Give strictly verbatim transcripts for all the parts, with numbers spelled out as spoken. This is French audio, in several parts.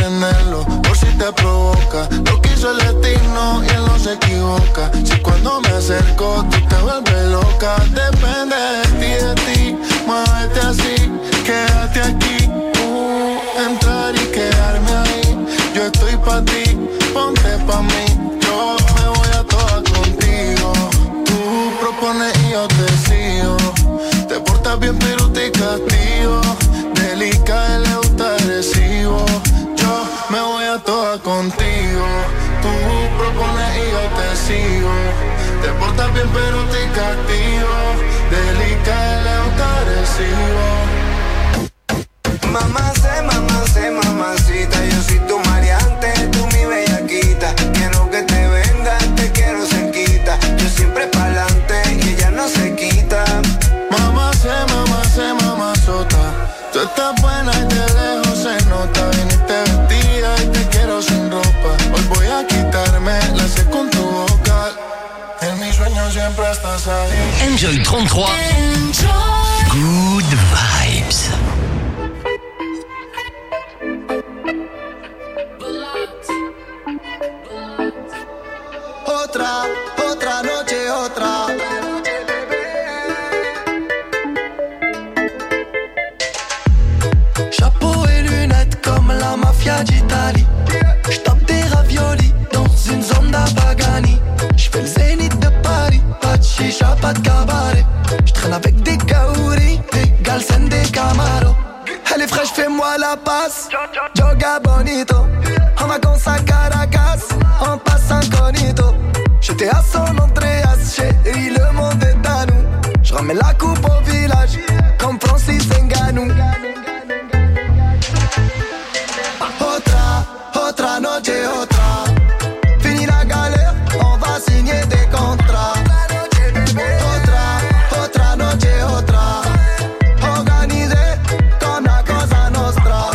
tenerlo, por si te provoca. Lo que hizo el destino y él no se equivoca. Si cuando me acerco tú te vuelves loca. Depende de ti, de ti, muévete así, quédate aquí. Uh, entrar y quedarme ahí. Yo estoy pa' ti, ponte pa' mí. Yo me voy a todas contigo. Tú propones y yo te sigo. Te portas bien pero te castigo. Delicada, él le gusta agresivo. Yo me voy a todas contigo. Tú propones y yo te sigo. Te portas bien pero te castigo. Delicada, él le gusta agresivo. Mamá sé, mamá sé, mamacita, yo soy tu maleante, tú mi bellaquita. Quiero que te vengas, te quiero cerquita. Yo siempre pa'lante y ella no se quita. Mamá sé, mamá sé, mamá sota. Tú estás buena y de lejos se nota. Viniste vestida y te quiero sin ropa. Hoy voy a quitarme la sé con tu boca. En mis sueños siempre estás ahí. Enjoy trente-trois. Enjoy. Good vibes. Otra, otra noche, otra. Chapeau et lunettes comme la mafia d'Italie. J'tape des raviolis dans une zone d'Apagani. J'fais le zénith de Paris, pas de chicha, pas de cabaret. J'traîne avec des kaouris, des galsen, des camaros. Elle est fraîche, fais-moi la passe. Joga bonito, en vacances à Caracas, on passe incognito. J'étais à San Andreas, chérie, le monde est à nous. J'ramène la coupe au village, comme Francis Ngannou. Otra, otra noche, otra. Fini la galère, on va signer des contrats. Otra, otra noche, otra. Organisé comme la Cosa Nostra.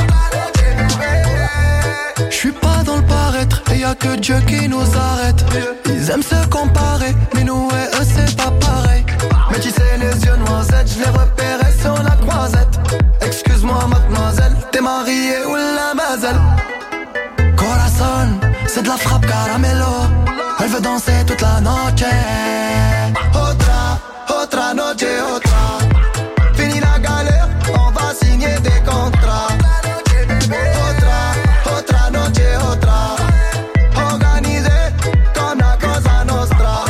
J'suis pas dans le paraître, et y'a que Dieu qui nous arrête. Ils aiment se comparer, mais nous et eux c'est pas pareil. Mais tu sais les yeux noisettes, je les repérais sur la croisette. Excuse-moi mademoiselle, t'es mariée ou la mazel. Corazon, c'est de la frappe caramelo. Elle veut danser toute la noche. Otra, otra noche, otra. Fini la galère, on va signer des contrats. Otra, otra noche, otra. Organisé comme la Cosa Nostra.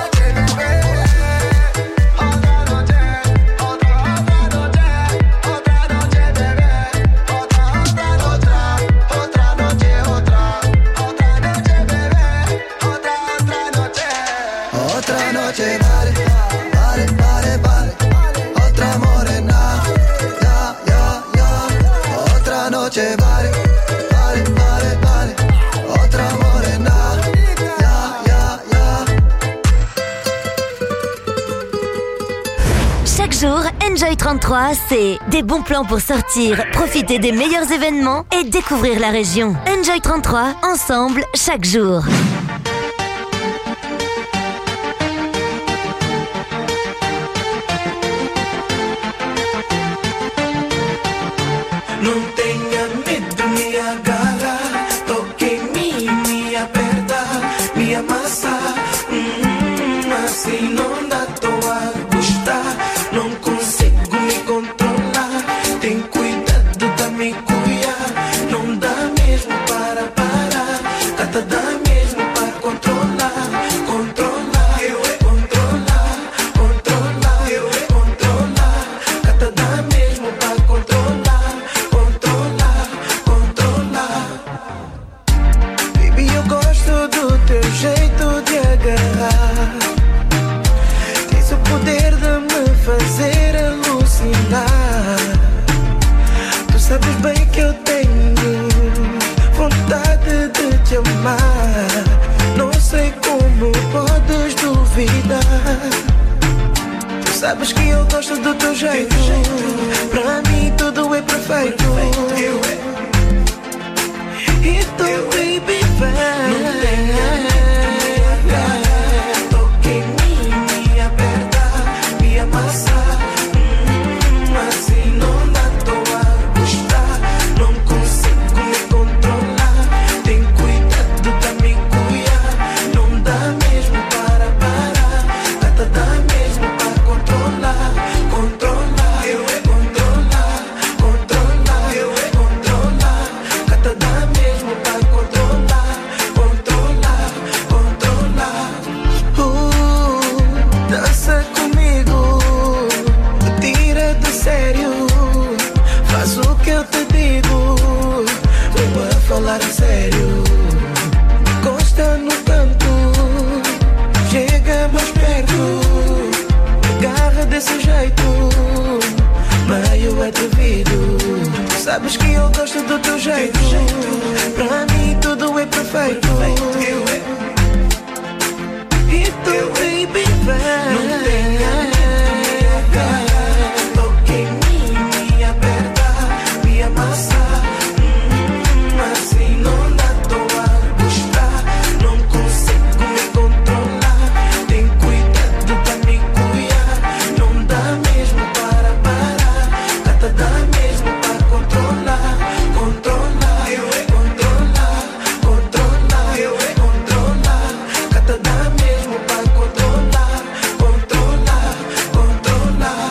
Chaque jour, Enjoy trente-trois, c'est des bons plans pour sortir, profiter des meilleurs événements et découvrir la région. Enjoy trente-trois, ensemble, chaque jour. Non tenha medo, me agarra, toque em mim, me aperta, me amassa. Hum, assim não dá, tô a gostar, não consigo me controlar. Tem cuidado da me cuidar, não dá mesmo para parar, cata dá mesmo para controlar, controlar, eu é controlar, controlar, eu é controlar, cata dá mesmo para controlar. Jeito de agarrar, tens o poder de me fazer alucinar. Tu sabes bem que eu tenho vontade de te amar. Não sei como podes duvidar. Tu sabes que eu gosto do teu jeito. Pra mim tudo é perfeito. E tu, baby, vai. Assim não dá, tô a gostar, não consigo me controlar. Sabes que eu gosto do teu jeito. Pra mim tudo é perfeito. E tu, baby, vai. Não tenha medo. Toque em mim, me aperta, me amassa. Hum, assim não dá, tô a gostar. Não consigo me controlar. Tem cuidado pra me cuidar. Não dá mesmo para parar. Gata, dá mesmo para controlar. Controlar, controlar, controlar, controlar. Gata, dá mesmo para controlar. Controlar, controlar.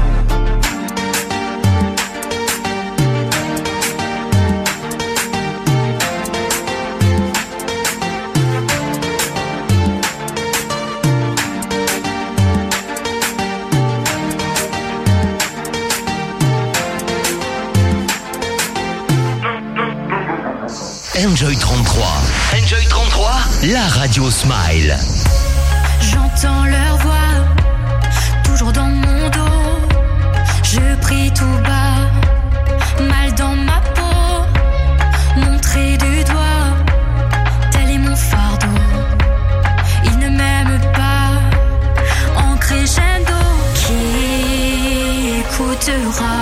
Enjoy trente-trois. Enjoy trente-trois, la radio Smile. J'entends leur voix, toujours dans mon dos. Je prie tout bas, mal dans ma peau. Montré du doigt, tel est mon fardeau. Il ne m'aime pas, en crescendo. Qui écoutera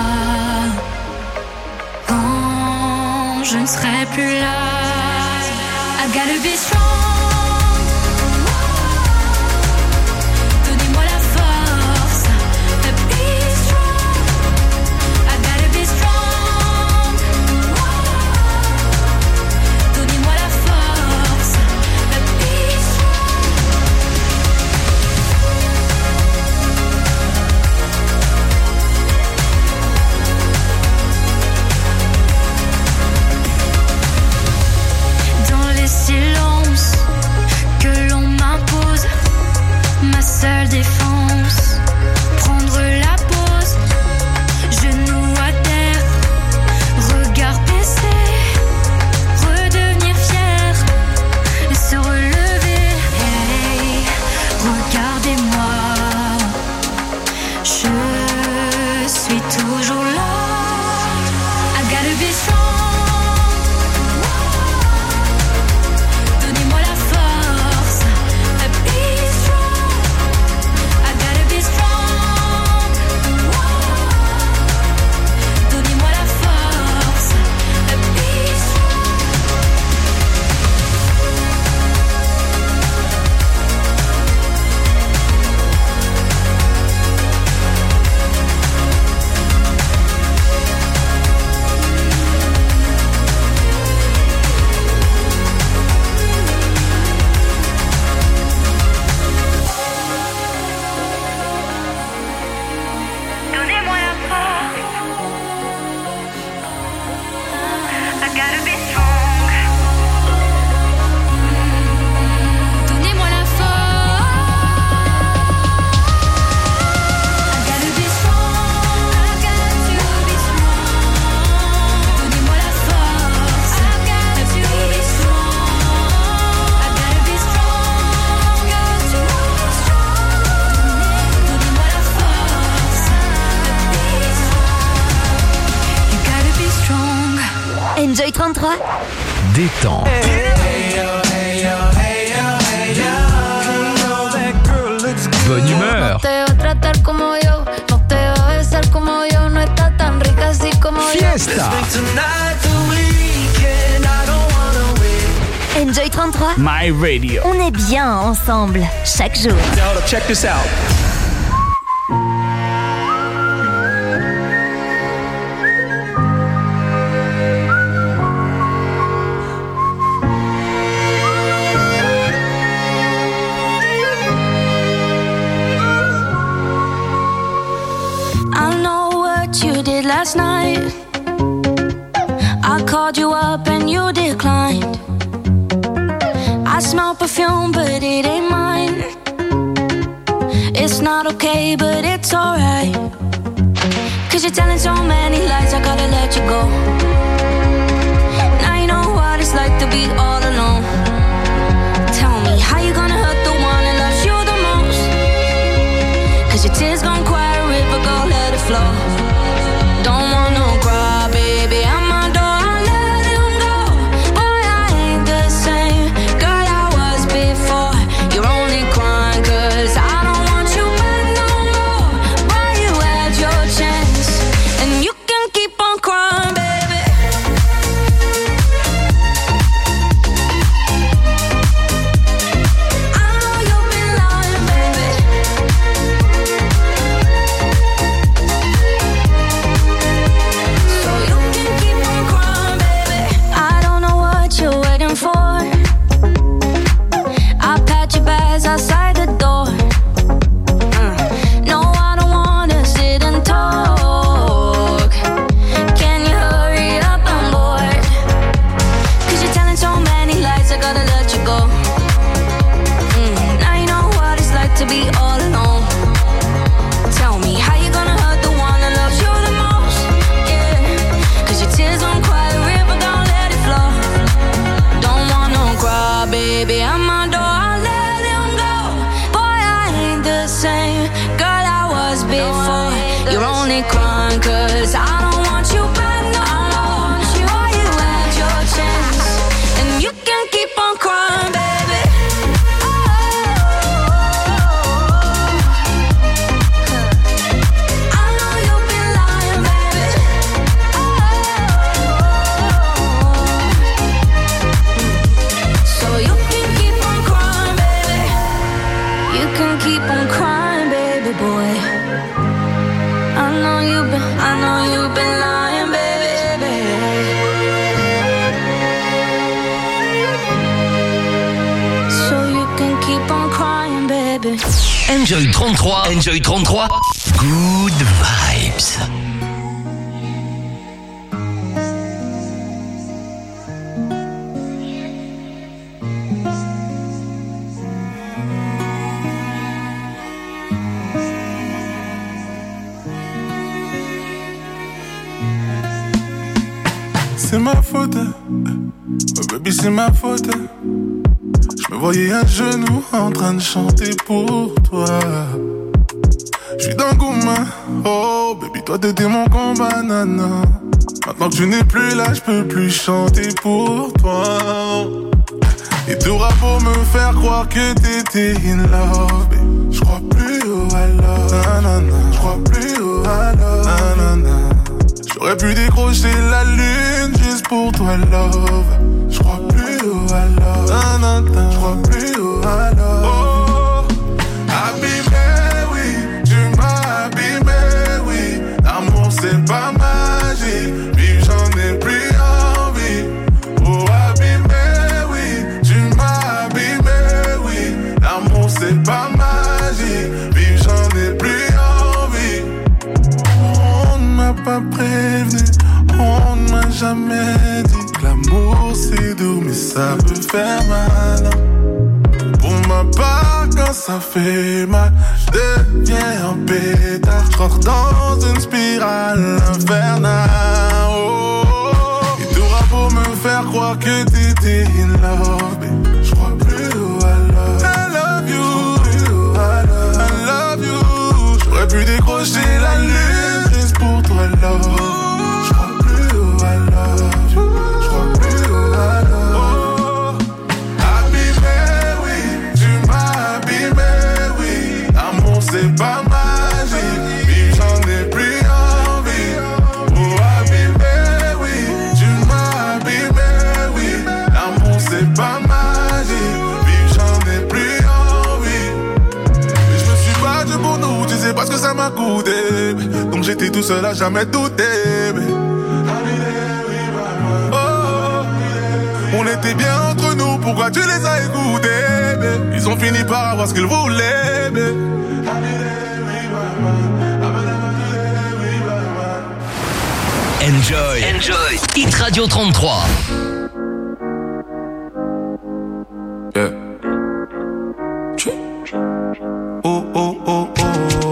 quand je ne serai plus là? I gotta be strong. Donnez-moi la force de be strong. I gotta be strong. Donnez-moi la force de be dans les silences que l'on m'impose, ma seule défense, prendre la pause, genoux à terre, regard baissé, redevenir fier et se relever. Hey, regardez-moi, je suis toujours là. I gotta be strong. Donnez-moi la force de be strong. I gotta be strong. Donnez-moi la force de be strong. Donnez-moi la force. I gotta be strong. Donnez-moi la force. I gotta be strong. I got to be strong. Donnez-moi la force. I got to be strong. I gotta be strong. Got to be strong. Donnez-moi la force de be strong. You gotta be strong. Enjoy trente-trois. Détends. Bonne humeur. Te va a tratar como yo, no te va a besar como yo, no está tan rica así como yo. Fiesta. Tonight the weekend, I don't wanna wait. Enjoy trente-trois. My Radio. On est bien ensemble, chaque jour. Hold up, check this out. I know what you did last night. I called you up and you declined. I smell perfume, but it ain't mine. It's not okay, but it's alright. Cause you're telling so many lies, I gotta let you go. Now you know what it's like to be all alone. Tell me, how you gonna hurt the one that loves you the most? Cause your tears gon' quiet a river, go let it flow. Don't wanna cry, baby, Enjoy trente-trois. Enjoy trente-trois. Good vibes. C'est ma faute, oh baby c'est ma faute. Je me voyais à genoux en train de chanter pour toi. J'suis dans le gourmand, oh baby toi t'étais mon combat nana. Maintenant que tu n'es plus là, j'peux plus chanter pour toi. Et t'auras beau me faire croire que t'étais in love, j'crois plus au I love, nanana. J'crois plus au I love, nanana. J'aurais pu décrocher la lune juste pour toi, love. J'crois plus au I love, nanana. J'crois plus au I love. Oh, abîmé, oui, tu m'as abîmé, oui. L'amour c'est pas magique, vivre j'en ai plus envie. Oh, abîmé, oui, tu m'as abîmé, oui. L'amour c'est pas magique, vivre j'en ai plus envie. On ne m'a pas prévenu, on ne m'a jamais dit que l'amour c'est doux mais ça peut faire mal. Pour ma part quand ça fait mal, je deviens un pétard. Je rentre dans une spirale infernale. Oh, et t'auras beau me faire croire que t'étais in love, je crois plus au I love. I love you, I love you. J'aurais pu décrocher la lune juste pour toi, love. Je crois plus au I love you, je crois plus au I love. Oh, abîmé, oui, tu m'as abîmé, oui. L'amour c'est pas magique, vivre j'en ai plus envie. Oh, abîmé, oui, tu m'as abîmé, oui. L'amour c'est pas magique, vivre j'en ai plus envie. Mais je me suis battu pour nous, tu sais pas ce que ça m'a coûté. Donc j'étais tout seul à jamais douter. Oh, on était bien entre nous, pourquoi tu les as écoutés? Ils ont fini par avoir ce qu'ils voulaient. Enjoy. Enjoy. Hit Radio trente-trois. Yeah. Oh, oh, oh, oh.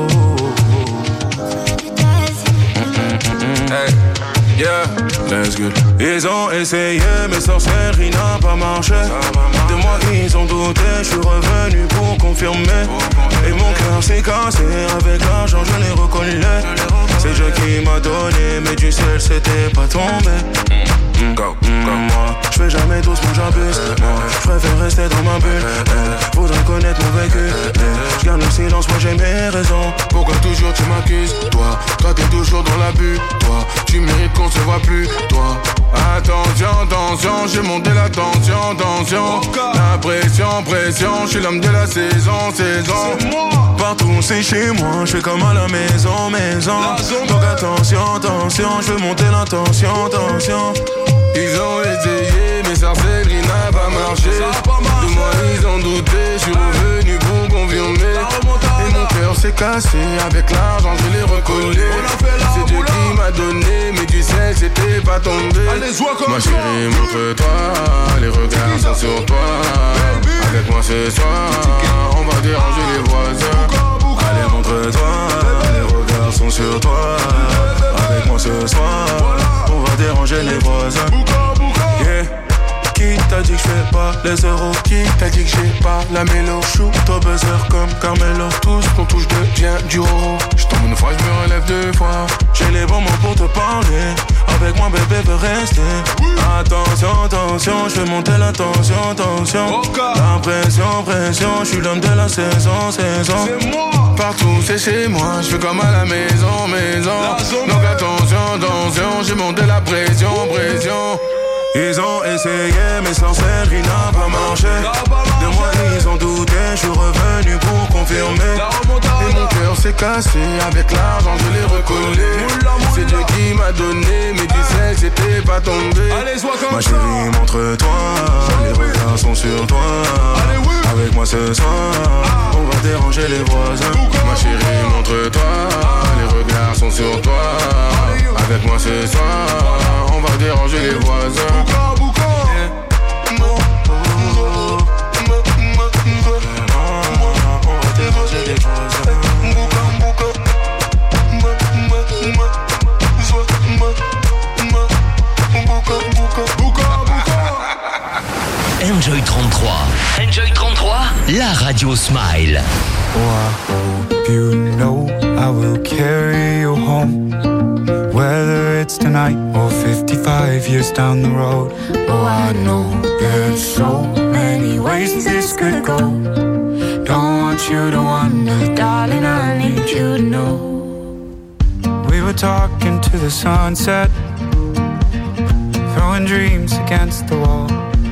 Hey, yeah, let's go. Ils ont essayé, mais sorcellerie n'a pas marché. De moi ils ont douté, je suis revenu pour confirmer. Et mon cœur s'est cassé, avec l'argent je l'ai reconnu. C'est Dieu qui m'a donné, mais du ciel c'était pas tombé. Mm, go, comme moi, je fais jamais doucement, j'abuse. Je préfère rester dans ma bulle. Eh, faudrait connaître mon vécu. Eh, je garde le silence, moi j'ai mes raisons. Pourquoi toujours tu m'accuses? Toi, toi t'es toujours dans l'abus. Toi, tu mérites qu'on se voit plus. Toi, attention, attention, j'ai monté la tension, tension. La pression, pression, je suis l'homme de la saison, saison. Partout c'est chez moi, je fais comme à la maison, maison. Donc attention, attention, je veux monter la tension, tension. Ils ont essayé, mais sorcellerie n'a pas marché. De moi ils ont douté, je suis revenu pour confirmer. Et mon cœur s'est cassé, avec l'argent je l'ai recollé. C'est Dieu qui m'a donné, mais du ciel c'était pas tombé. Ma chérie montre-toi, les regards sont sur toi. Avec moi ce soir, on va déranger les voisins. Allez montre-toi, les regards sont sur toi. Avec moi ce soir, on va déranger les voisins. Yeah. Qui t'a dit que j'fais pas les euros? Qui t'a dit que j'ai pas la mélo? Shoot au buzzer comme Carmelo. Tout ce qu'on touche devient du euro. J'tombe une fois, j'me relève deux fois. J'ai les bons mots pour te parler. Avec moi bébé veut rester. Attention, attention, j'fais monter la tension, tension. La pression, pression, j'suis l'homme de la saison, saison. Partout c'est chez moi, j'fais comme à la maison, maison. Donc attention, attention, j'ai monté la pression, pression. Ils ont essayé, mais sorcellerie n'a pas marché. De moi ils ont douté, je suis revenu pour confirmer. Et mon cœur s'est cassé, avec l'argent je l'ai recollé. C'est Dieu qui m'a donné, mais du ciel c'était pas tombé. Ma chérie montre-toi, les regards sont sur toi. Avec moi ce soir, on va déranger les voisins. Ma chérie, montre-toi, les regards sont sur toi. Avec moi ce soir, on va déranger les voisins. Enjoy trente-trois. Enjoy trente-trois, la radio Smile. Oh, I hope you know I will carry you home. Whether it's tonight or fifty-five years down the road. Oh, I know there's so many ways this could go. Don't want you to wonder, darling, I need you to know. We were talking to the sunset, throwing dreams against the wall.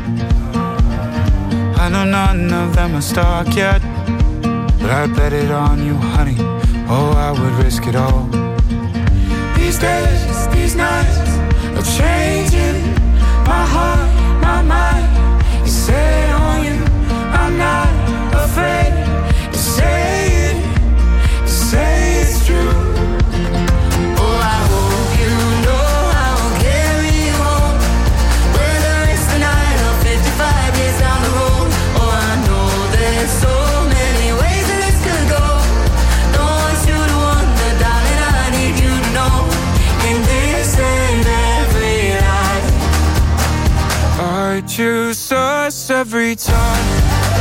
I know none of them are stuck yet, but I bet it on you, honey. Oh, I would risk it all. These days, these nights are changing my heart, my mind. You say it on you, I'm not afraid to say it, to say it's true. Oh, I hope you know I will carry you home, whether it's tonight or fifty-five years down the road. Oh, I know there's so many ways that this could go. Don't want you to wonder, darling, I need you to know. In this and every life, I choose us every time.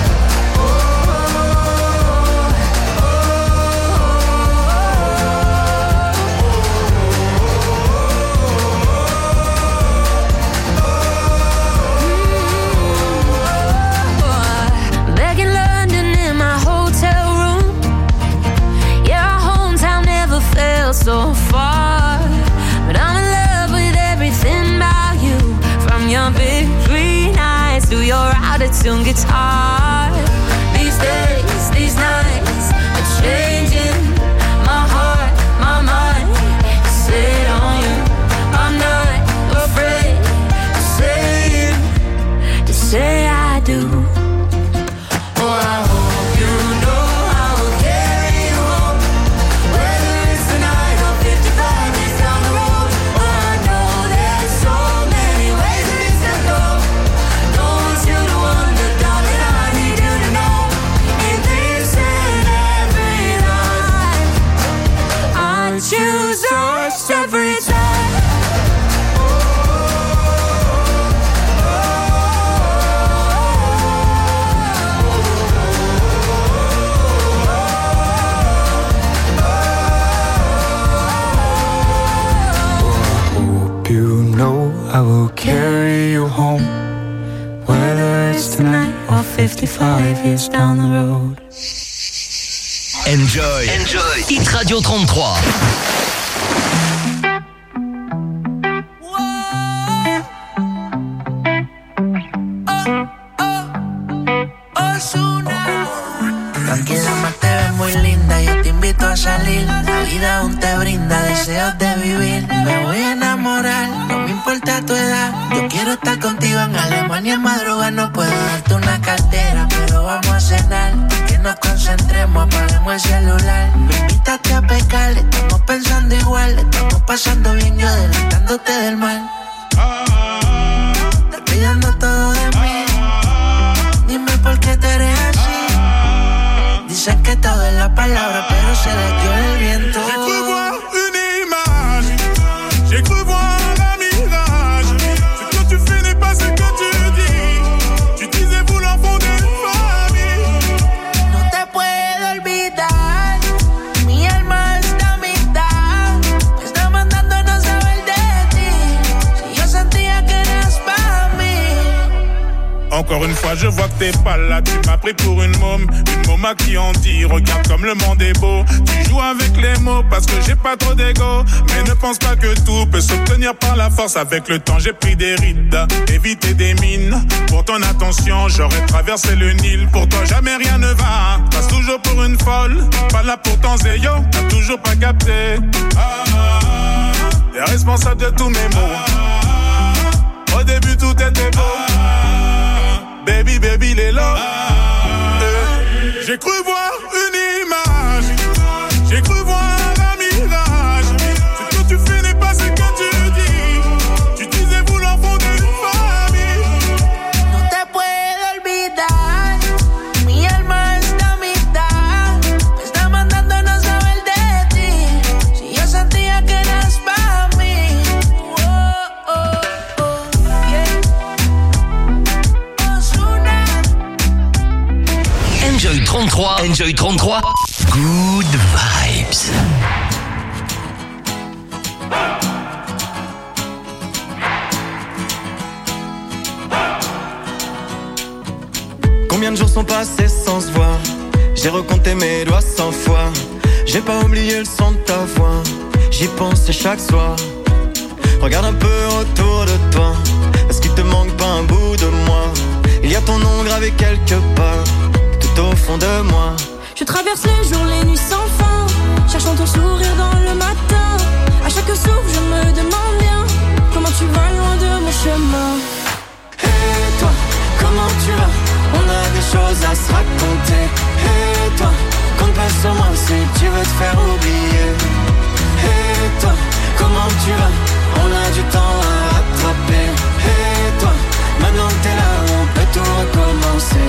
So far, but I'm in love with everything about you. From your big green eyes to your out-of-tune guitar. These days, these nights are changing my heart, my mind. Sit on you, I'm not afraid to say it, to say I do. Oh, I hope you know I will carry you home, whether it's tonight or fifty-five years down the road. Oh, I know there's so many ways that this could go. Don't want you to wonder, darling, I need you to know. In this and every life, I choose us every time. I will carry you home, whether it's tonight or fifty-five years down the road. Enjoy. Enjoy. Hit Radio trente-trois. Tranquila, te ves muy linda, yo te invito a salir. La vida aún te brinda deseos de vivir. Me voy a enamorar, no me importa tu edad. Yo quiero estar contigo en Alemania en madrugada. No puedo darte una cartera, pero vamos a cenar. Que nos concentremos, apaguemos el celular. Me invitaste a pecar, estamos pensando igual. Estamos pasando bien, yo adelantándote del mal. Te olvidando todo de mí. Dime por qué te eres así. Dicen que todo es la palabra, pero se le dio el viento. J'ai cru voir une image, j'ai cru voir un mirage. Ce que tu fais n'est pas ce que tu dis. Tu disais vouloir fonder une famille. No te puedo olvidar, mi alma está a mitad. Me está mandando a no saber de ti. Si yo sentía que eras para mí. Encore une fois, je vois que t'es pas là. Tu m'as pris pour une môme, une môme à qui on dit regarde comme le monde est beau. Tu joues avec les mots parce que j'ai pas trop d'ego. Mais ne pense pas que tout peut s'obtenir par la force. Avec le temps, j'ai pris des rides, éviter des mines. Pour ton attention, j'aurais traversé le Nil. Pour toi, jamais rien ne va. Passe toujours pour une folle. Pas là pour ton zéyo, t'as toujours pas capté. Ah, t'es responsable de tous mes mots. Au début, tout était beau. Baby, baby, les lots. J'ai cru voir une image, j'ai cru voir un mirage. Ce que tu fais n'est pas ce que tu dis. Tu disais vouloir fonder une famille. No te puedo olvidar, mi alma está a mitad. Me está mandando a no saber de ti. Si yo sentía que eras para mí. Oh, oh, oh, yeah. Ozuna. Enjoy trente-trois, Enjoy trente-trois, Good Vibes. Combien de jours sont passés sans se voir? J'ai recompté mes doigts cent fois. J'ai pas oublié le son de ta voix. J'y pense chaque soir. Regarde un peu autour de toi. Est-ce qu'il te manque pas un bout de moi? Il y a ton nom gravé quelque part, tout au fond de moi. Je traverse les jours, les nuits sans fin, cherchant ton sourire dans le matin. À chaque souffle, je me demande bien comment tu vas loin de mon chemin. Et toi, comment tu vas? On a des choses à se raconter. Et toi, compte pas sur moi si tu veux te faire oublier. Et toi, comment tu vas? On a du temps à rattraper. Et toi, maintenant que t'es là, on peut tout recommencer.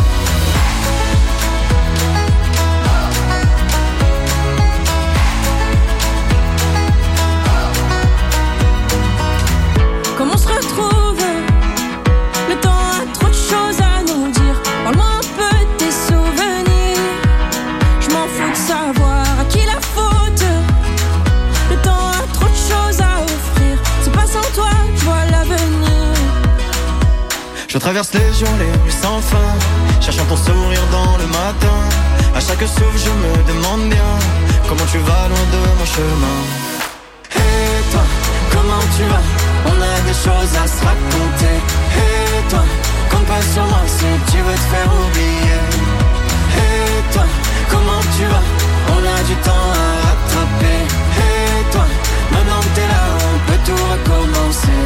Comment on se retrouve? Le temps a trop de choses à nous dire. Parle-moi un peu de tes souvenirs. Je m'en fous de savoir à qui la faute. Le temps a trop de choses à offrir. C'est pas sans toi, je vois l'avenir. Je traverse les jours, les nuits sans fin, cherchant ton sourire dans le matin. À chaque souffle, je me demande bien comment tu vas loin de mon chemin. Et toi, comment tu vas? On a des choses à se raconter. Et toi, compte pas sur moi si tu veux te faire oublier. Et toi, comment tu vas? On a du temps à rattraper. Et toi, maintenant que t'es là, on peut tout recommencer.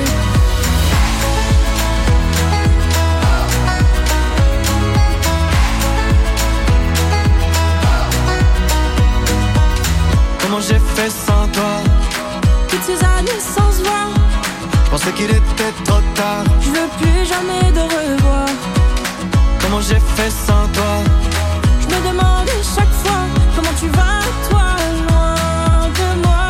Comment j'ai fait sans toi? Toutes ces années sans se voir, je pensais qu'il était trop tard. je veux plus jamais de revoir. Comment j'ai fait sans toi? Je me demande chaque fois comment tu vas, toi, loin de moi.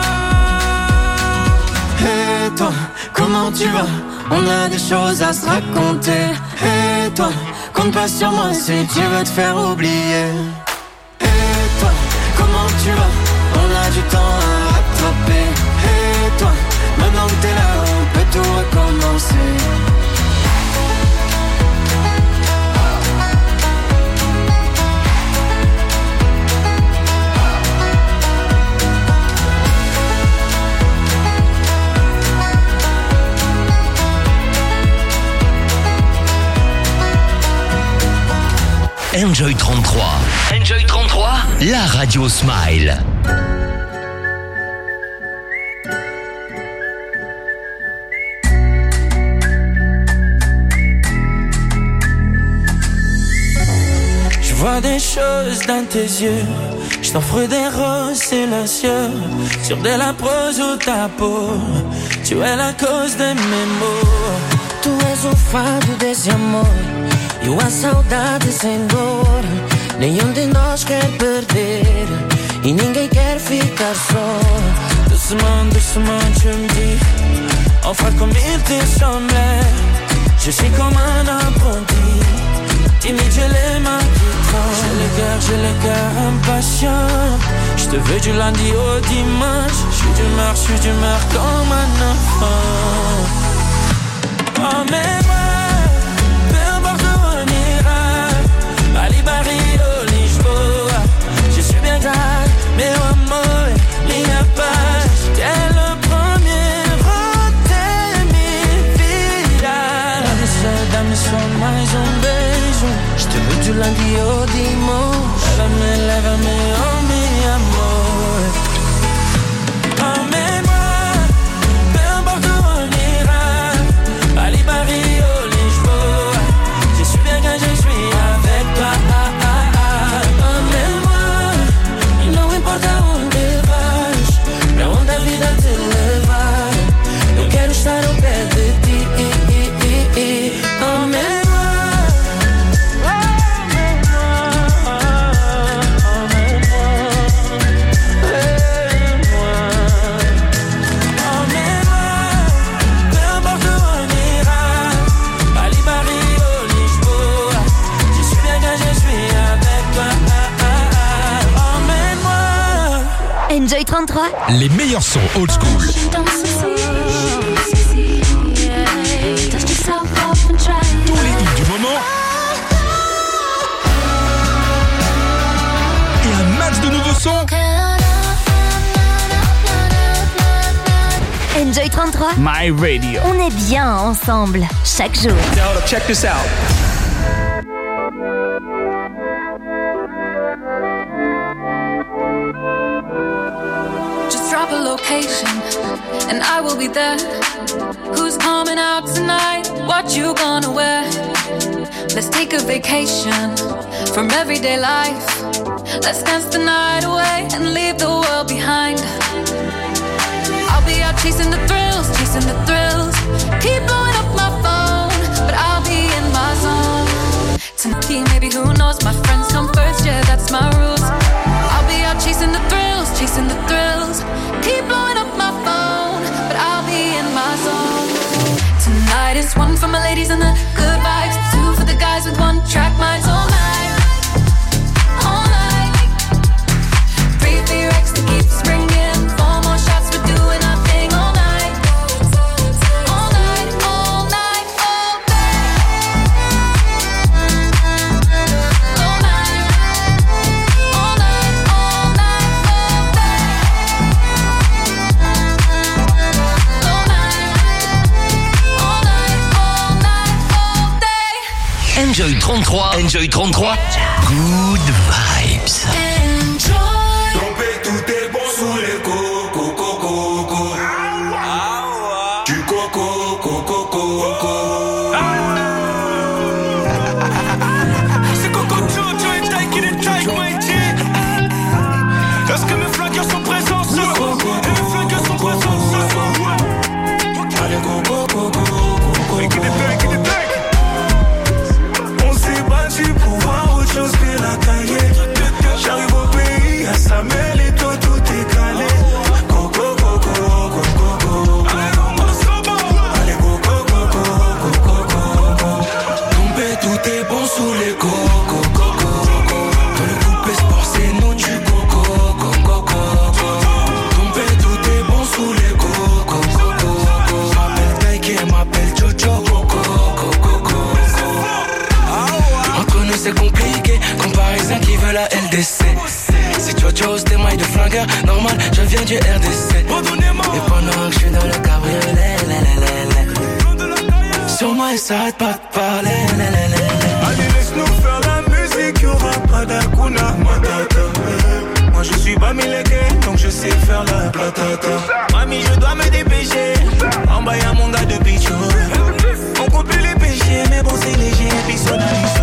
Et toi, comment tu vas? On a des choses à se raconter. Et toi, compte pas sur moi si tu veux te faire oublier. Et toi, comment tu vas? On a du temps à rattraper. Et toi, maintenant que t'es là, on peut tout recommencer. Enjoy trente-trois. Enjoy trente-trois, la radio Smile. Je vois des choses dans tes yeux, je t'offre des roses silencieux, sur de la prose ou ta peau, tu es la cause de mes maux. Tu és o fado desse amor e a saudade sem dor. Nenhum de nós quer perder e ninguém quer ficar só. Doucement, doucement tu me dis, enfin comme il te semblait. Je suis comme un apprenti, timide j'ai les mains qui tremblent. J'ai le cœur, j'ai le cœur impatient. Je te veux du lundi au dimanche. Je suis d'humeur, je suis d'humeur comme un enfant. Emmène-moi, peu importe où on ira, Bali, Barrio, Lisboa. Je suis bien grave, mais au amor, minha paz. T'es le premier de minha vida. Dá-me só, dá-me só mais um beijo. Je te veux du lundi au dimanche. Lève-me, lève-me, oh mi amor. Emmène-moi, peu importe où on ira, Bali, Barrio, Lisboa. Je suis bien quand je suis avec toi. Enjoy trente-trois. Les meilleurs sons old school. Tous les hits du moment. Et un max de nouveaux sons. Enjoy trente-trois. My Radio. On est bien ensemble, chaque jour. Check this out. Just drop a location and I will be there. Who's coming out tonight? What you gonna wear? Let's take a vacation from everyday life. Let's dance the night away and leave the world behind. I'll be out chasing the thrills, chasing the thrills. Keep blowing up my phone, but I'll be in my zone. Tonight, maybe who knows? My friends come first, yeah, that's my rules. I'll be out chasing the thrills, chasing the thrills. Keep blowing up my phone, but I'll be in my zone. Tonight is one for my ladies and the good vibes, two for the guys with one track minds all night, all night. Three for your ex that keeps ringing, four more shots, we're doing our thing all night, all night, all night, all day, all night, all night, all night, all day, all night, all night, all night, all day. Enjoy trente-trois. Enjoy trente-trois. Good vibes. Trompé, tout est bon sous les coco, coco, coco. Du coco, coco, coco. C'est Coco Jojo et Taiki les Taiki, my G. Est-ce que mes flingueurs sont présents ce soir? Et mes flingueurs sont présents ce soir. Allez, coco, coco, coco. Et qui détaille, qui détaille. On s'est battu pour voir autre chose que la cahier. J'arrive au pays, à Samuel et toi tout est calé. Coco, coco, coco, coco. Allez, coco, coco, coco, coco. Tombé, tout est bon sous les coco, coco, coco. Dans le coupé sport, c'est nous du coco, coco, coco. Tombé, tout est bon sous les coco, coco, coco. M'appelle Taiki, m'appelle Jojo, coco, coco, coco. Entre nous c'est compliqué, comme Parisiens qui veulent la L D C. Si Jojo c'était maille de flingueur, normal, je viens du R D C. Et pendant que je suis dans le cabriolet, lé, lé, lé, lé. Sur moi il s'arrête pas de parler, lé, lé, lé, lé. Allez laisse-nous faire la musique, y'aura pas d'Akuna Matata. Moi je suis Bamileke, donc je sais faire la platata. Mami je dois me dépêcher, en bas y'a mon gars de bicho. On compte plus les péchés, mais bon c'est léger, personnalisé.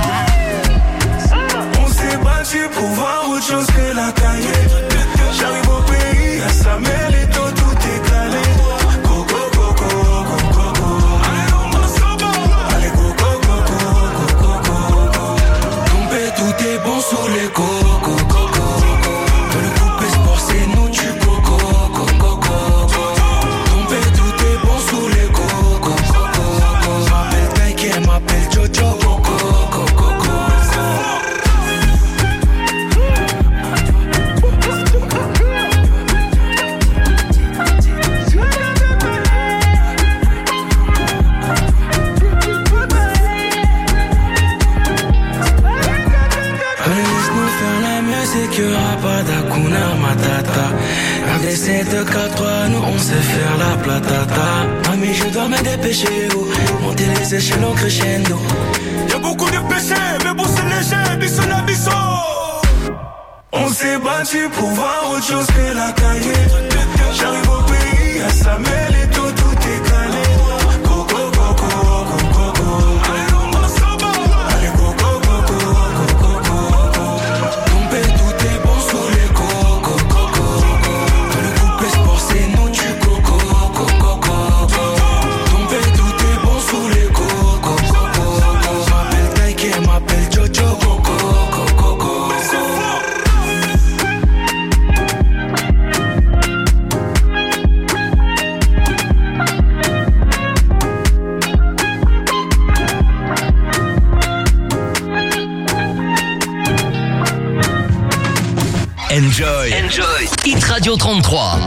On s'est battu pour voir autre chose que la cahier. J'arrive au pays, à Samuel et toi tout est calé. Coco, coco, coco, coco. Allez, coco, coco, coco, coco. Tombé, tout est bon sous les coco, coco. Dans le coupé sport, c'est nous du coco, coco, coco. Tombé, tout est bon sous les coco, coco, coco. M'appelle Taiki, m'appelle Jojo, coco, coco, coco. Laisse-nous faire la musique, y'aura pas d'Akuna Matata. R D C deux quatre trois, nous on sait faire la platata. Mami, je dois me dépêcher, oh. Monter les échelons crescendo. Y'a beaucoup de péchés, mais bon c'est léger, bisson à bisson. On s'est battu pour voir autre chose que la cahier. J'arrive au pays, à Samuel et toi tout est calé. Coco, coco, coco, coco. Allez, coco, coco, coco, coco. Tombé, tout est bon sous les coco, coco. Dans le coupé sport, c'est nous du coco, coco, coco. Tombé, tout est bon sous les coco, coco. M'appelle Taiki, m'appelle Jojo, coco, coco, coco. Enjoy. Enjoy. Hit Radio trente-trois.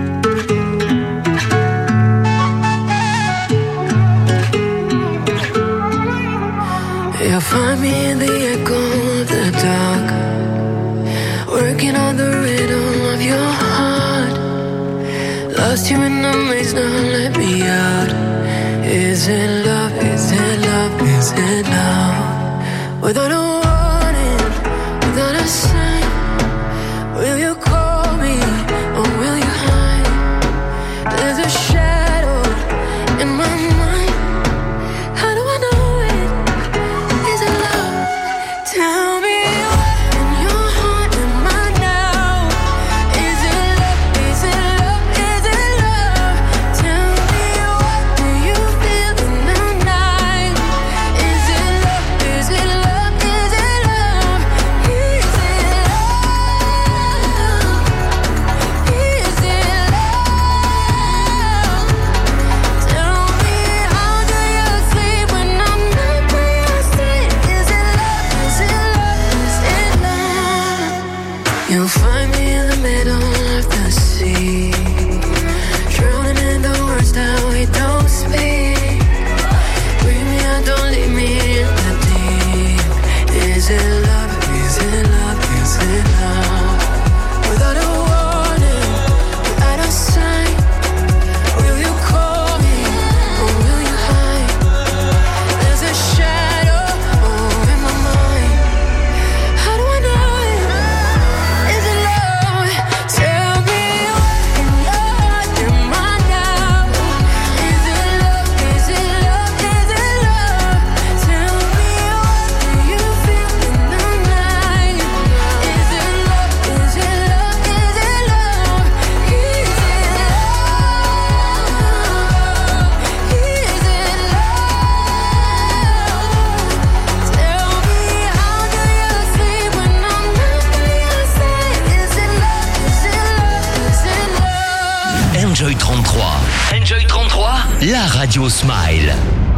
You'll find me in the echo of the dark, working on the rhythm of your heart. Lost you in the maze, now let me out. Is it love, is it love, is it love? Without a warning, without a sign, will you call me or will you hide? There's a shadow in my mind. How do I know it? Is it love? Tell me what in your heart am I now? Is it love? Is it love? Is it love? Tell me what do you feel in the night? Is it love? Is it love? Is it love? Is it love? Is it love? Tell me how do you sleep when I'm not by your side? Is it love? Is it love? Is it love? You'll find me in the middle of the sea, drowning in the words that we don't speak. Bring me out, don't leave me in the deep. Is it love? Is it love? Is it love? Without a warning, without a sign, will you call me or will you hide? There's a shadow oh, in my mind. How do I know it? Is it love? Tell me what in your heart am I now? Is it love? Is it love? Is it love? Tell me what do you feel in the night? Is it love? Is it love? Is it love? Is it love? Is it love? Tell me how do you sleep when I'm not by your side? Is it love? Is it love? Is it love? Enjoy trente-trois. Enjoy trente-trois, la radio Smile.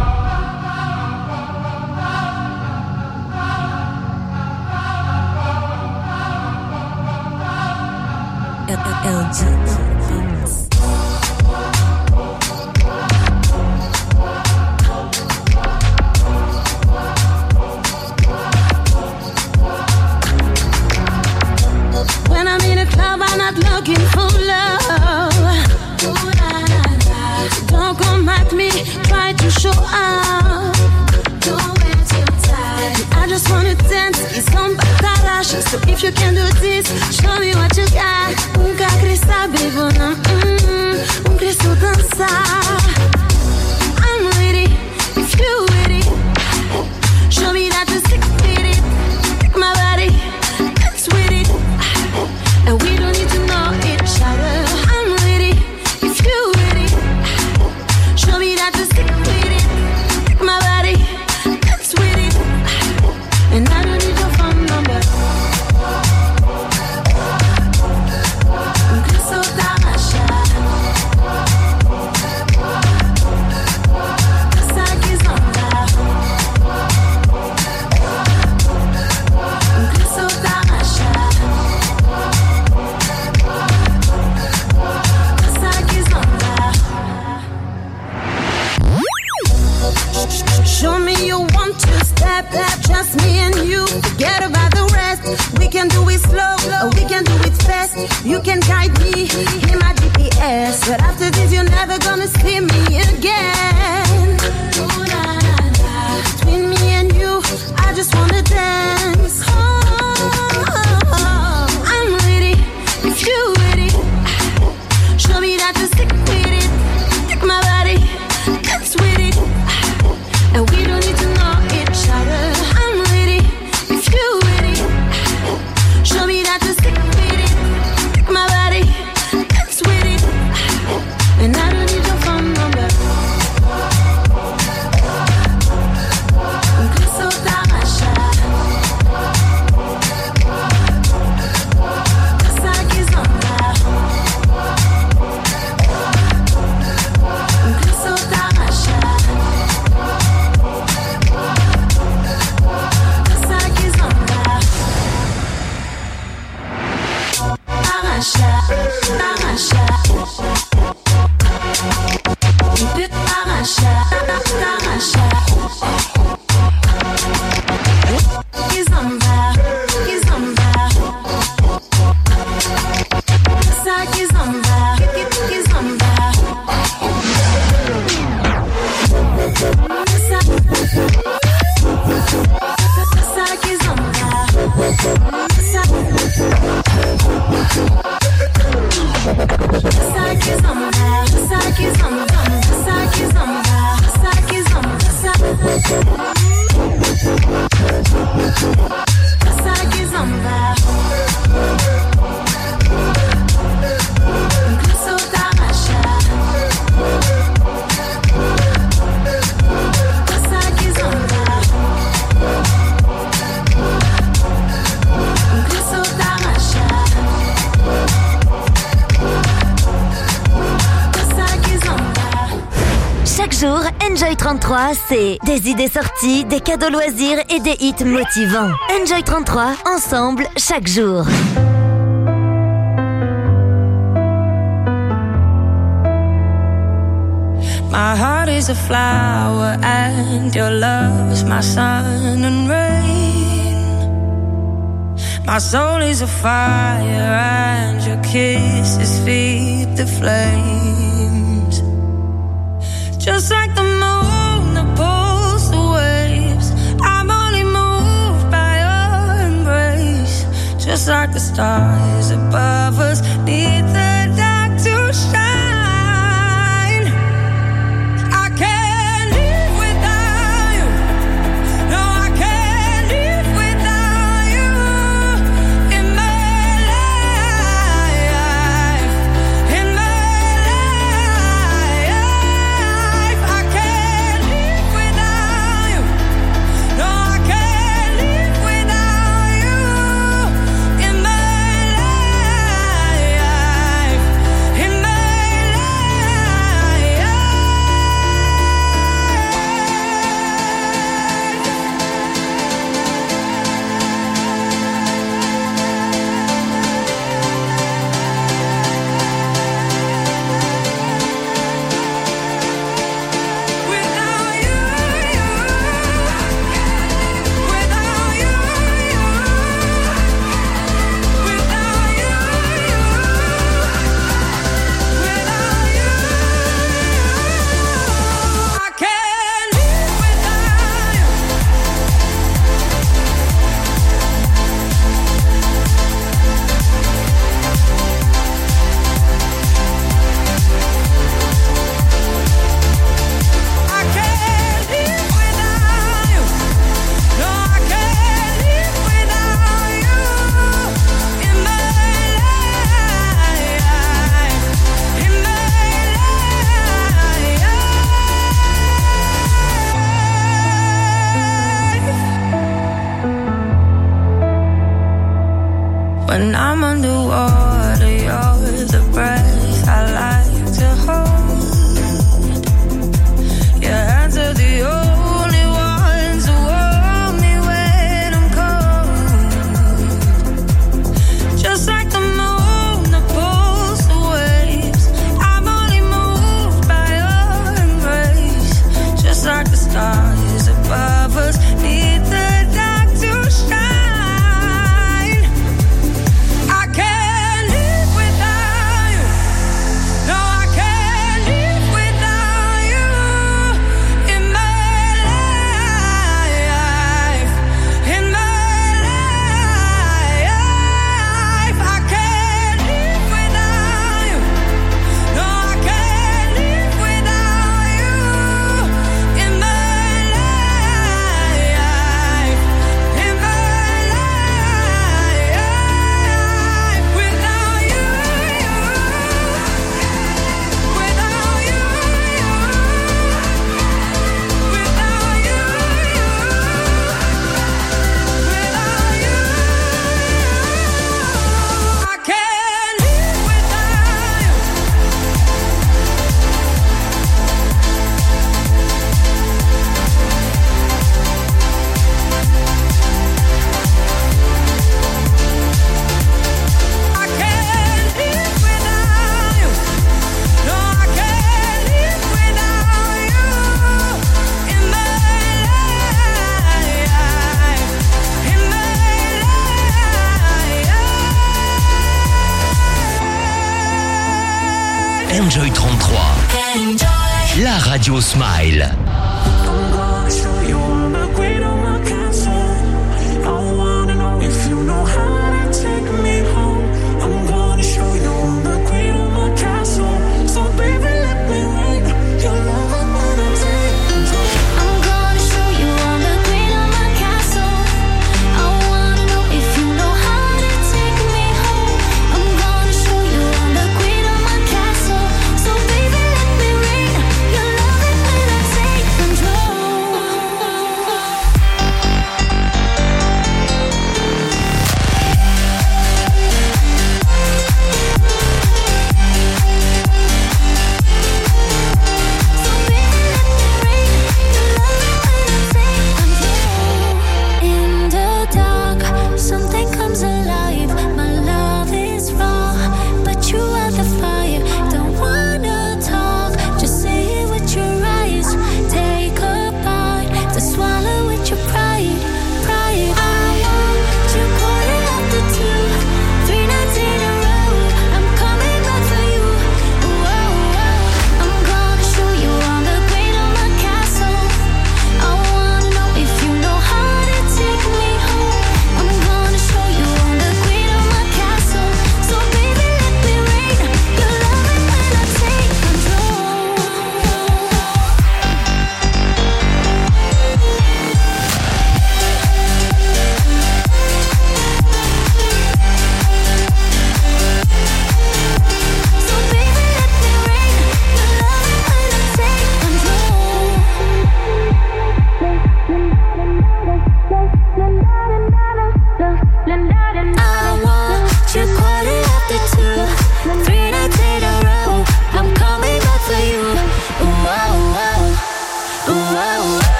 When I'm in a club, I'm not looking for love. Don't come at me, try to show up. I just wanna dance, it's on bacarash. So if you can do this, show me what you got. Nunca quis saber, bona, mm, um Cristo dançar. I'm with it, if you with it. Show me that you stick with it. Take my body, dance with it. And we don't need to know each other. I'm with it, if you with it. Show me that you stick with it. Take my body, dance with it. And I don't need your phone number. Un Cristo d'arracha. Casa Gizonda. Un Cristo d'arracha. Casa Gizonda. Show me you want to step, just me and you. Forget about the rest. We can do it slow, or we can do it fast. You can guide me in my G P S, but after this you're never gonna see me again. Between me and you, I just wanna dance. Oh, I'm with it, if you with it. Show me that you stick with it. Take my body, dance with it. And we don't need to know each other. I'm with it, if you with it. Show me that you stick with it. Take my body, dance with it. And I don't need your trente-trois, c'est des idées sorties, des cadeaux loisirs et des hits motivants. Enjoy trente-trois, ensemble, chaque jour. My heart is a flower and your love is my sun and rain. My soul is a fire and your kisses feed the flames. Just like the moon that pulls the waves, I'm only moved by your embrace. Just like the stars above us need the dark to shine. When I'm underwater, you're the breath I like to hold. Your hands are the only ones who hold me when I'm cold. Just like the moon that pulls the waves, I'm only moved by your embrace. Just like the stars above us need the dark to shine. Enjoy trente-trois. Enjoy. La radio Smile. Take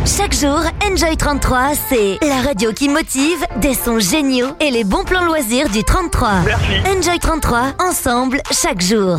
Chaque jour, Enjoy trente-trois, c'est la radio qui motive, des sons géniaux et les bons plans loisirs du trente-trois. Merci. Enjoy trente-trois, ensemble, chaque jour.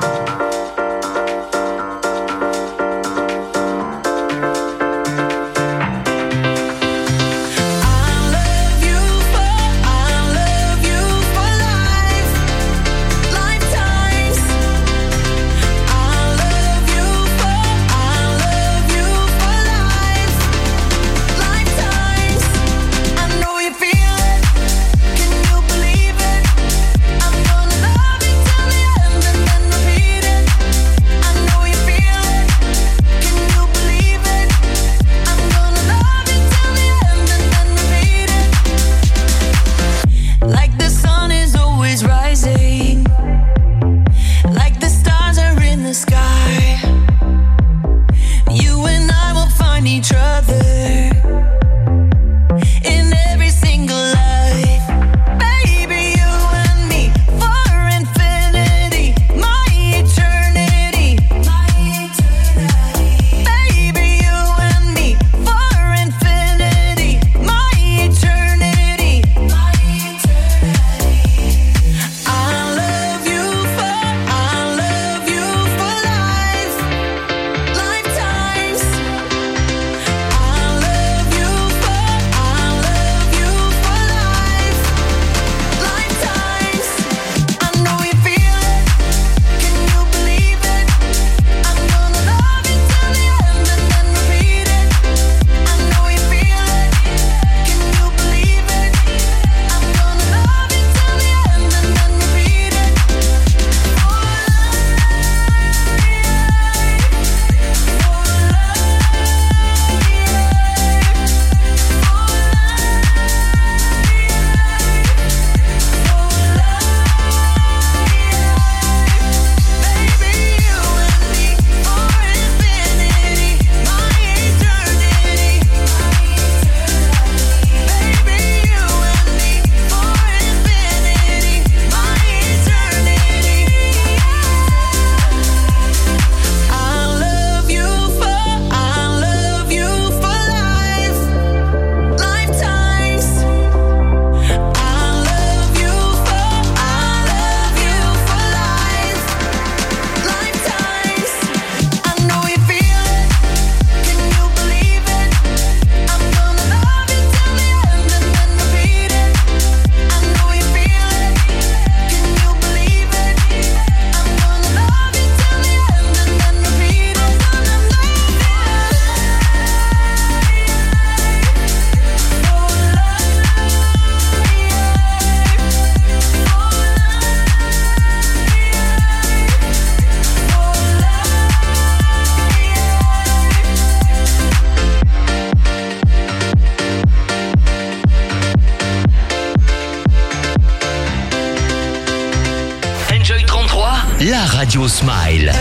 la radio Smile.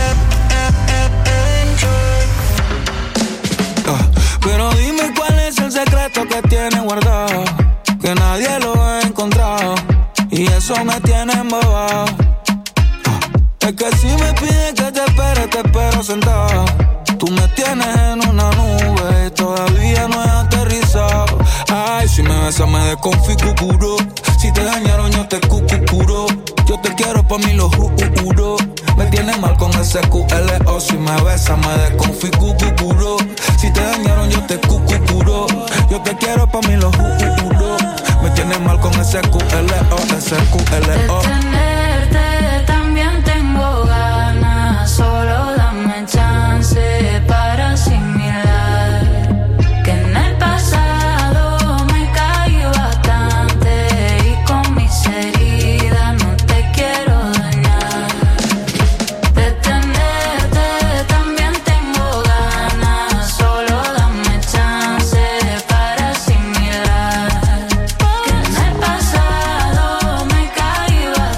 Pero dime cuál es el secreto que tiene guardado, que nadie lo ha encontrado, y eso me tiene embobado. Es que si me pides que te espere, te espero sentado. Tú me tienes en una nube y todavía no he aterrizado. Ay, si me besas me desconfiguro. Si te dañaron yo te cucucuro. Yo te quiero pa' mí lo juro. Me tienes mal con ese Q L O. Si me besas me desconfiguro. Si te dañaron yo te cucucuro. Yo te quiero pa' mí lo juro. Me tienes mal con ese Q L O, ese Q L O. De tenerte también tengo ganas. Solo dame chance para asimilar que en el pasado me caí bastante y con mis heridas no te quiero dañar. De tenerte también tengo ganas. Solo dame chance para asimilar que en el pasado me caí bastante.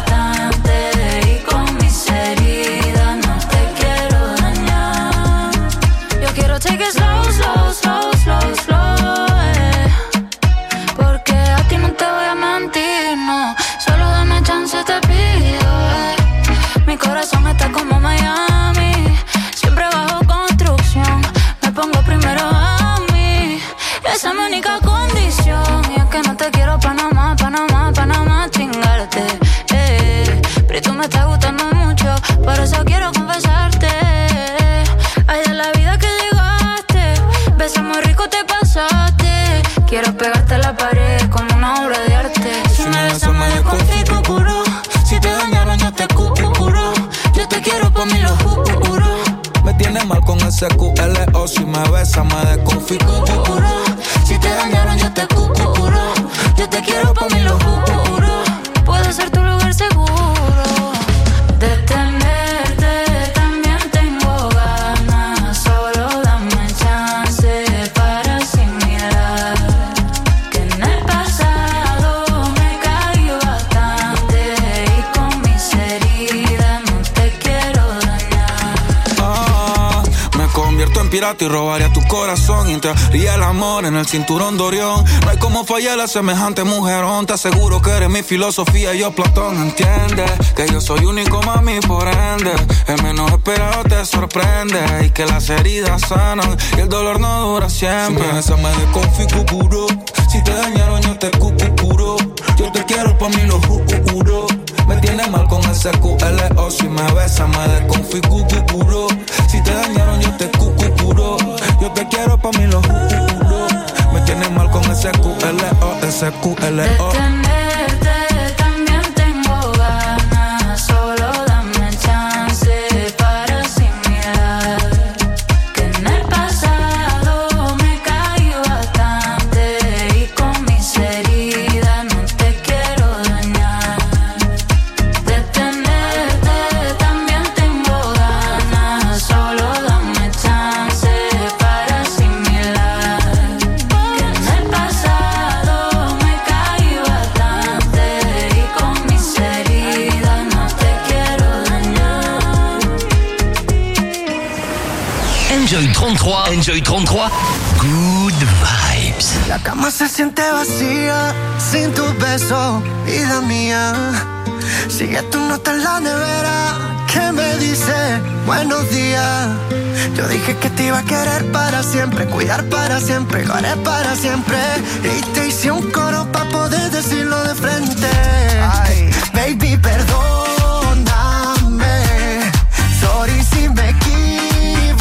Esa es mi única condición. Y es que no te quiero pa' nada más, pa' nada más, pa' nada más chingarte. Eh, pero tú me estás gustando mucho, por eso quiero confesarte. Ay, de la vida que llegaste, besos muy rico te pasaste. Quiero pegarte a la pared como una obra de arte. Si me besas me desconfiguro. Si te dañaron yo te curo. Yo te quiero pa' mí lo juro. Me tiene mal con ese Q L O. Si me besas me desconfiguro. Si te dañaron yo te curo. Yo te quiero pa' mí lo juro. Puede ser tu lugar seguro. De tenerte también tengo ganas. Solo dame chance para asimilar que en el pasado me caí bastante y con mis heridas no te quiero dañar. Ah, me convierto en pirata y robaría tu corazón. Y entraría el amor en el cinturón de Orión. No hay como fallar a semejante mujerón. Te aseguro que eres mi filosofía y yo Platón. Entiende que yo soy único, mami, por ende el menos esperado te sorprende. Y que las heridas sanan y el dolor no dura siempre. Si me besas me desconfiguro. Si te dañaron yo te curo. Yo te quiero pa' mí lo juro. Me tiene mal con ese Q L O. Si me besas me desconfiguro. Si te dañaron yo te curo. Yo te quiero pa' mí lo juro. Me tiene mal con ese Q L O, ese Q L O. De tenerte también tengo ganas. Solo dame chance para asimilar que en el pasado me caí bastante y con mis heridas no te quiero dañar. De tenerte también tengo ganas. Solo dame chance para asimilar que en el pasado me caí bastante y con mis heridas no te quiero dañar. Enjoy treinta-trois. Enjoy treinta-trois. Good vibes. La cama se siente vacía sin tus besos, vida mía. Sigue tu nota en la nevera que me dice buenos días. Yo dije que te iba a querer para siempre, cuidar para siempre, lo haré para siempre. Y te hice un coro pa' poder decirlo de frente. Ay, baby, perdóname. Sorry si me equivoqué.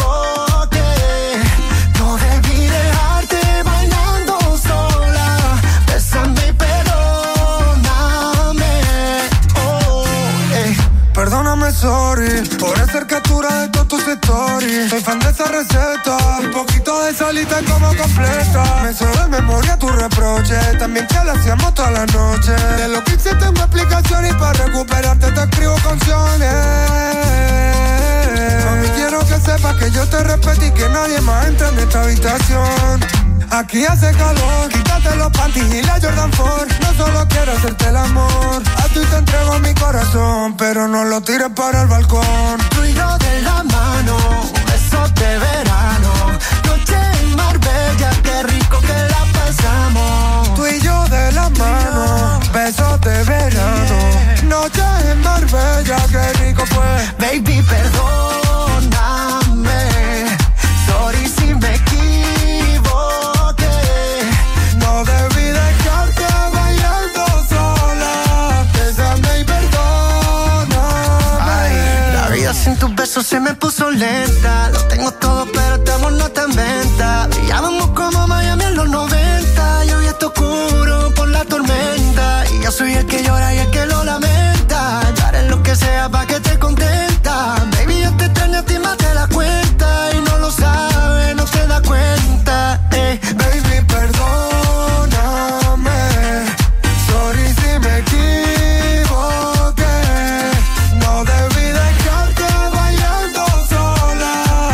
No debí dejarte bailando sola. Bésame y perdóname. Oh, eh. Perdóname, sorry, por hacer captura de todas tus stories. Soy fan de esa receta, un poquito de salita como completa. Me sé de memoria tu reproche, también que lo hacíamos toda la noche. De lo que hice tengo explicación y para recuperarte te escribo canciones. Mami, quiero que sepas que yo te respeto y que nadie más entre en esta habitación. Aquí hace calor, quítate los panties y la Jordan four. No solo quiero hacerte el amor, a ti te entrego mi corazón, pero no lo tires para el balcón. Tú y yo de la mano, besos de verano. Noche en Marbella, qué rico que la pasamos. Tú y yo de la mano, besos de verano. Noche en Marbella, qué rico fue. Baby, perdóname. Sorry si me equivoqué. No debí dejarte bailando sola. Bésame y perdóname. Ay, la vida sin tus besos se me puso lenta. Lo tengo todo, pero este amor no está en venta. Brillábamos como Miami en los noventa. Yo vi esto oscuro por la tormenta. Y yo soy el que llora y el que lo lamenta. Yo haré lo que sea pa' que te contenta. Baby, yo te extraño a ti más te das cuenta. Y no lo sabes, no te das cuenta. Eh. Baby, perdóname. Sorry si me equivoqué. No debí dejarte bailando sola.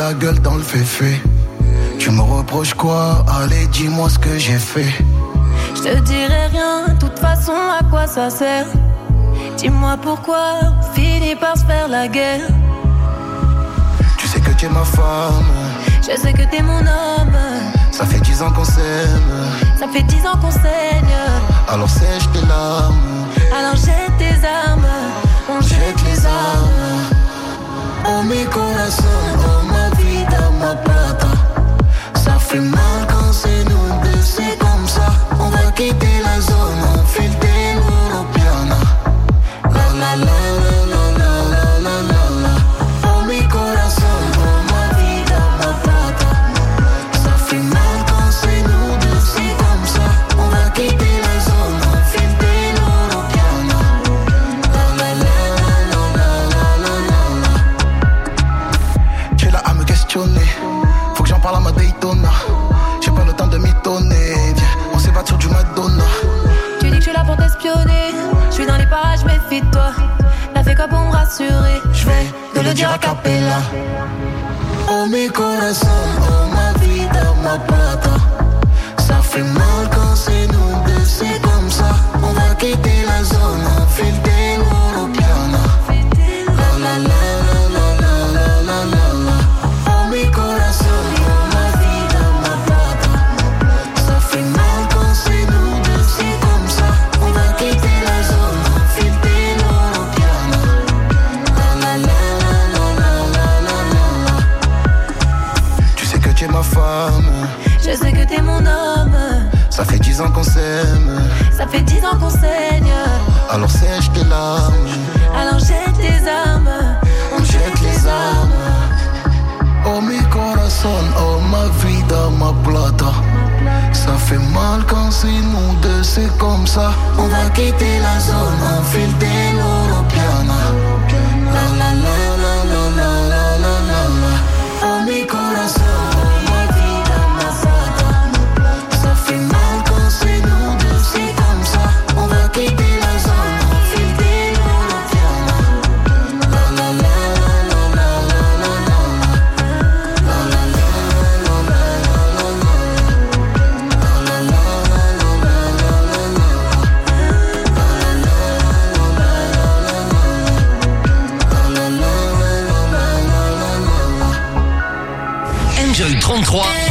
la gueule dans le féfé. Tu me reproches quoi? Allez, dis-moi ce que j'ai fait. Je te dirai rien, de toute façon à quoi ça sert? Dis-moi pourquoi on finit par se faire la guerre. Tu sais que tu es ma femme, je sais que t'es mon homme. Ça fait dix ans qu'on s'aime, ça fait dix ans qu'on saigne. Alors sèche tes larmes, alors jette tes armes. On jette les armes. Oh mi corazón, oh ma vida, ma plata. Ça fait mal quand c'est nous deux, c'est comme ça. On va quitter la zone, on file des l'Europiana. La la la la la la la la la. Oh mi corazón, oh ma vida, ma plata. Ça fait mal quand c'est nous deux, c'est comme ça. On va quitter la zone, on file des l'Europiana. La la la la la la la la. Tu es là à me questionner, faut que j'en parle à ma Daytona. J'ai pas le temps de m'étonner, viens, on s'évade sur du Madonna. Tu dis que je suis là pour t'espionner, je suis dans les parages, méfie de toi. T'as fait quoi pour me rassurer? Je vais te le dire a cappella. Oh mi corazón, oh ma vida, ma plata. Ça fait mal quand c'est nous deux, c'est comme ça. On va quitter la zone, on file des l'Europiana. La la la la la la la la la. Oh mi corazón, oh ma vida, ma plata. Ça fait mal quand c'est nous deux, c'est comme ça. On va quitter la zone, on file des l'Europiana. La la la la la la la la la. Tu sais que tu es ma femme, je sais que t'es mon homme. ça fait dix ans qu'on s'aime, ça fait dix ans qu'on saigne. alors sèche tes larmes, alors jette tes armes. on jette les armes. Oh mi corazón, oh ma vida, ma plata. Ça fait mal quand c'est nous deux, c'est comme ça. On va quitter la zone, on file des l'Europiana. La la la la la la la la la la. Oh mi corazón, oh ma vida, ma plata. Ça fait mal quand c'est nous deux, c'est comme ça. On va quitter la zone, on file des l'Europiana. La la la la la la la la la. La la la la la la la la. La la la la la la la la. Enjoy trente-trois